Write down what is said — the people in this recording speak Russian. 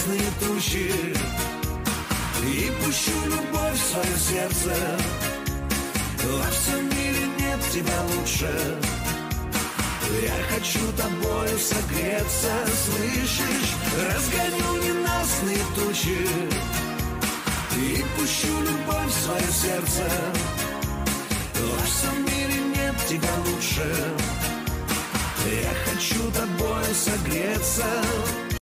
ненастные тучи и пущу любовь в свое сердце. Во всем мире нет тебя лучше. Я хочу тобою согреться, слышишь? Разгоню ненастные тучи и пущу любовь в свое сердце. Во всем мире нет тебя лучше. Я хочу тобою согреться.